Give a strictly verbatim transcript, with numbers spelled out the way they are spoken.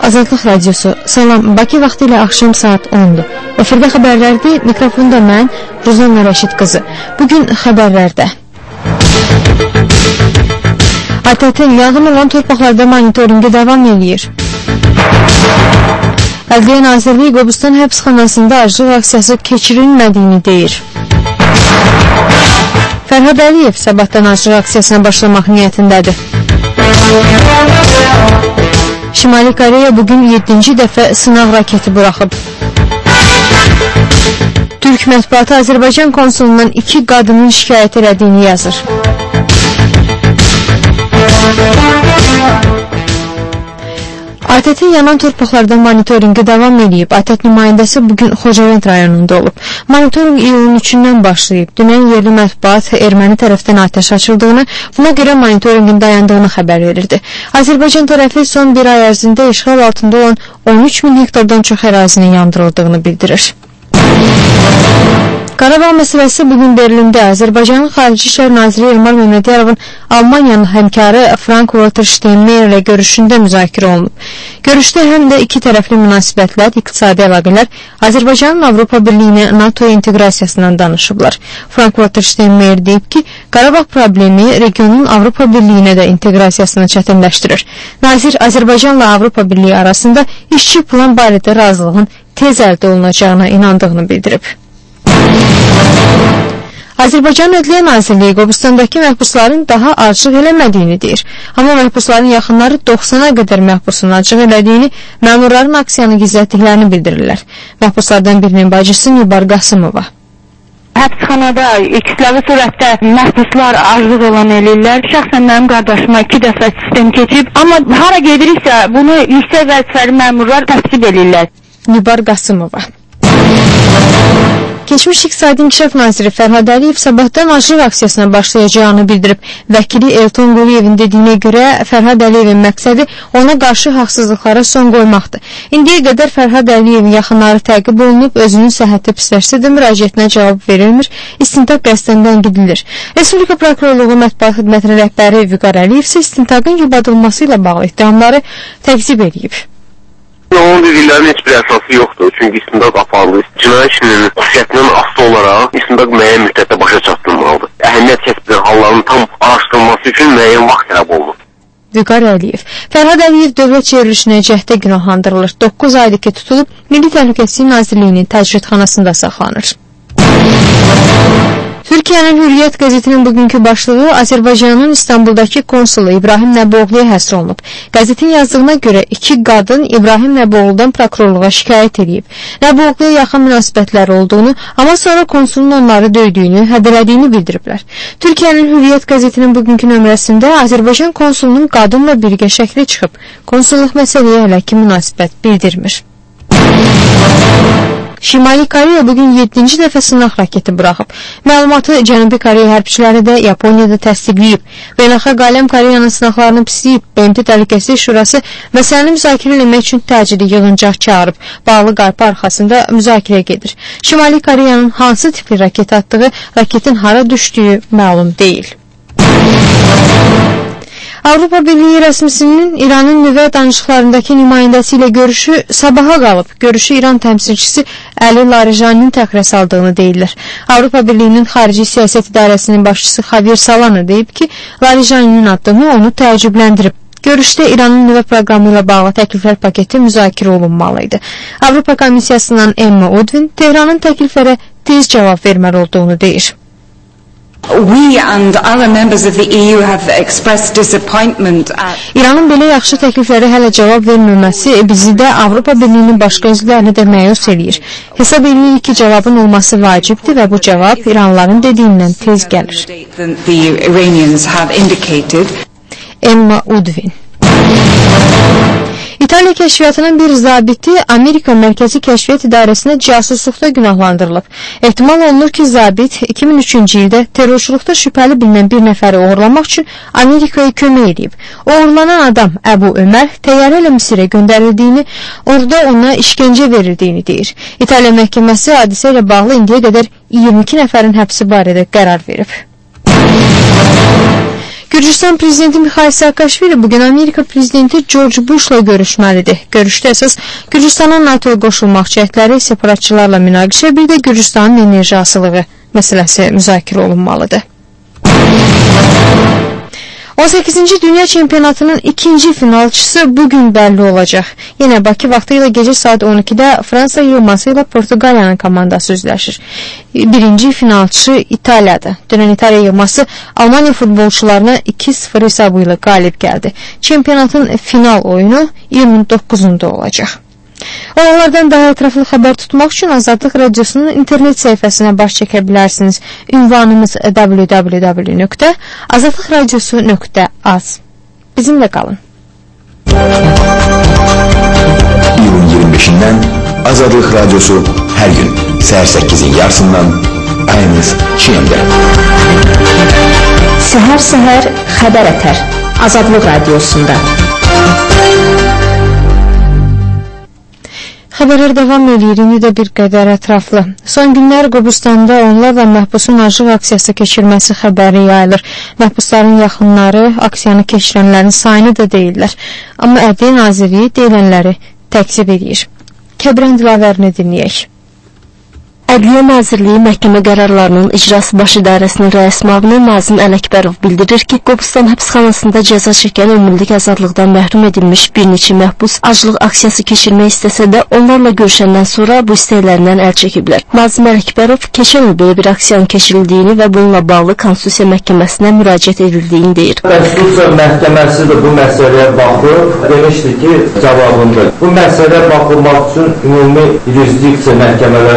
Azadlıq Radiosu. Salam, Bakı vaxtı ilə axşam saat ondur. Efirdə xəbərlərdir, mikrofonda mən, Ruzanna Rəşid qızı. Bugün xəbərlərdə. A T T yanğın olan torpaqlarda monitoringi davam edir. Ədliyyə Nazirliyi Qobustan həbsxanasında aclıq aksiyası keçirilmədiyini deyir. Fərhad Əliyev sabahdan aclıq aksiyasına başlamaq niyyətindədir. Şimali Koreya bugün yeddinci dəfə sınaq raketi buraxıb. Türk mətbuatı Azərbaycan konsulundan iki qadının şikayət elədiyini yazır. A T T yanan torpaqlarda monitoringi davam edib. A T T nümayəndəsi bugün Xocavənd rayonunda olub. Monitoring iyulun üçündən başlayıb. Dünən yerli mətbuat erməni tərəfdən atəş açıldığını, buna görə monitoringin dayandığını xəbər verirdi. Azərbaycan tərəfi son bir ay ərzində işğal altında olan on üç min hektardan çox ərazinin yandırıldığını bildirir. Qarabağ məsələsi bugün Berlində Azərbaycanın Xarici İşlər Naziri Elmar Məmmədyarovun Almaniyanın həmkarı Frank-Walter Steinmeier ilə görüşündə müzakirə olunub. Görüşdə həm də iki tərəfli münasibətlər, iqtisadi əlaqələr, Azərbaycanın Avropa Birliyinə, NATO inteqrasiyasından danışıblar. Frank-Walter Steinmeier deyib ki, Qarabağ problemi regionun Avropa Birliyinə də inteqrasiyasını çətinləşdirir. Nazir Azərbaycanla Avropa Birliyi arasında işçi plan barədə razılığın tez əldə olunacağına inandığını bildirib. Azərbaycan Ədliyyə Nazirliyi Qobustandakı məhbusların daha aclıq eləmədiyini deyir. Amma məhbusların yaxınları doxsana qədər məhbusun aclıq elədiyini, məmurların aksiyanı gizlətdiklərini bildirirlər. Məhbuslardan birinin bacısı Nibar Qasımova. Həbsxanada kütləvi surətdə məhbuslar aclıq elan eləyirlər. Şəxsən mənim qardaşıma iki dəfə sistem keçib. Amma hara gediriksə bunu yüksək vəzifəli məmurlar təsvib eləyirlər. Nibar Qasımova. Keçmiş İqtisadi İnkişaf Naziri Fərhad Əliyev sabahdan aclıq aksiyasına başlayacağını bildirib. Vəkili Elton Quliyevin dediyinə görə Fərhad Əliyevin məqsədi ona qarşı haqsızlıqlara son qoymaqdır. İndiyə qədər Fərhad Əliyevin yaxınları təqib olunub, özünün səhhəti pisləşsə də müraciətinə cavab verilmir, istintaq qəsdən gidilir. Respublika Prokurorluğu Mətbuat Xidmətinin rəhbəri Vüqar Əliyev isə istintaqın yubadılması ilə bağlı ittihamları təqzib edib. Onun dediklərinin heç bir əsası yoxdur, çünki istintaq aparılır. Cinayət işinin xüsusiyyətindən asılı olaraq istintaq müəyyən müddətdə başa çatdırılmalıdır. Əhəmiyyət kəsb edən halların tam araşdırılması üçün müəyyən vaxt tələb olunur. Vüqar Əliyev. Fərhad Əliyev dövlət çevrilişinə cəhdə günahlandırılır. doqquz aylık tutulub, Milli Təhlükəsizlik Nazirliyinin təcridxanasında saxlanır. Türkiyənin Hürriyyət qəzetinin bugünkü başlığı Azərbaycanın İstanbuldakı konsulu İbrahim Nəboğluya həsr olunub. Qəzetin yazdığına görə iki qadın İbrahim Nəboğludan prokurorluğa şikayət edib. Nəboğluya yaxın münasibətləri olduğunu, amma sonra konsulun onları döydüyünü, hədələdiyini bildiriblər. Türkiyənin Hürriyyət qəzetinin bugünkü nömrəsində Azərbaycan konsulunun qadınla birgə şəkli çıxıb. Konsulluq məsələyə hələ ki münasibət bildirmir. Şimali Koreya bugün yeddinci dəfə sınaq raketi buraxıb. Məlumatı Cənubi Koreya hərbçiləri də Yaponiyada təsdiqləyib. Beynəlxalq aləm Koreyanın sınaqlarını pisləyib. B M T Təhlükəsizlik Şurası məsələni müzakirə etmək üçün təcili yığıncaq çağırıb. Bağlı qarpı arxasında müzakirə gedir. Şimali Koreyanın hansı tipli raket atdığı, raketin hara düşdüyü məlum deyil. Avropa Birliyi rəsmisinin İranın nüvə danışıqlarındakı nümayəndəsi ilə görüşü sabaha qalıb. Görüşü İran təmsilçisi Əli Larijani'nin təxirə saldığını deyirlər. Avropa Birliyinin Xarici Siyasət İdarəsinin başçısı Javier Solana deyib ki, Larijani'nin addımı onu təəccübləndirib. Görüşdə İranın nüvə proqramı ilə bağlı təkliflər paketi müzakirə olunmalıydı. Avropa Komissiyasından Emma Udvin Tehranın təkliflərə tez cavab verməli olduğunu deyir. We and other members of the E U have expressed disappointment at İranın belə yaxşı təkliflərə hələ cavab verməməsi bizi də Avropa Birliyinin başqa üzvlərini də məyus eləyir. Hesab edirik ki, cavabın olması vacibdir və bu cavab İranlıların dediyindən tez gəlir. the Iranians have indicated. Emma Udvin. İtaliya kəşfiyyatının bir zabiti Amerika Mərkəzi Kəşfiyyat İdarəsinə casusluqda günahlandırılıb. Ehtimal olunur ki, zabit iki min üçüncü ildə terrorçuluqda şübhəli bilinən bir nəfəri uğurlamaq üçün Amerikaya kömək edib. Uğurlanan adam Əbu Ömər təyyarə ilə Misirə göndərildiyini, orada ona işgəncə verildiyini deyir. İtaliya məhkəməsi hadisə ilə bağlı indiyə qədər iyirmi iki nəfərin həbsi barədə qərar verib. Gürcüstan prezidenti Mikhail Saakashvili bugün Amerika prezidenti George Bush'la görüşməlidir. Görüşdə əsas Gürcüstanın NATO'ya qoşulmaq cəhdləri, separatçılarla münaqişə, bir də Gürcüstanın enerji asılığı məsələsi müzakirə olunmalıdır. on səkkizinci Dünya Çempionatının ikinci finalçısı bugün bəlli olacaq. Yenə Bakı vaxtı ilə gecə saat on ikidə Fransa yığması ilə Portuqaliyanın komandası üzləşir. Birinci finalçı İtaliyadır. Dünən İtaliya yığması Almaniya futbolçularına iki sıfır hesabı ilə qalib gəldi. Çempionatın final oyunu iyunun doqquzunda olacaq. Olanlardan daha ətraflı xəbər tutmaq üçün Azadlıq Radiosunun internet səhifəsinə baş çəkə bilərsiniz. Ünvanımız w w w nöqtə azadlıq radiosu nöqtə az. Bizimlə qalın. iyun iyirmi beşindən Azadlıq Radiosu hər gün səhər səkkizin yarısından ayınız Çiyəndə. Səhər-səhər xəbər ətər Azadlıq Radiosunda. Xəbərlər davam edir, indi də bir qədər ətraflı. Son günlər Qobustanda onlarla məhbusun aclıq aksiyası keçirməsi xəbəri yayılır. Məhbusların yaxınları aksiyanı keçirənlərin sayını da deyirlər. Amma Ədliyyə Nazirliyi deyilənləri təkzib edir. Kəbirən dilavərini dinləyək. Ədliyyə Nazirliyi məhkəmə qərarlarının icrası baş idarəsinin rəis müavini Nazim Ələkbərov bildirir ki, Qobustan həbsxanasında cəza çəkən ömürlük azadlıqdan məhrum edilmiş bir neçə məhbus aclıq aksiyası keçirmək istəsə də onlarla görüşəndən sonra bu istəklərindən əl çəkiblər. Nazim Ələkbərov keçən il belə bir aksiyanın keçirildiyini və bununla bağlı Konstitusiya Məhkəməsinə müraciət edildiyini deyir. Konstitusiya Məhkəməsi də bu məsələyə baxıb demişdi ki, cavabında bu məsələ baxılmaq üçün ümumi yurisdiksiya məhkəmələri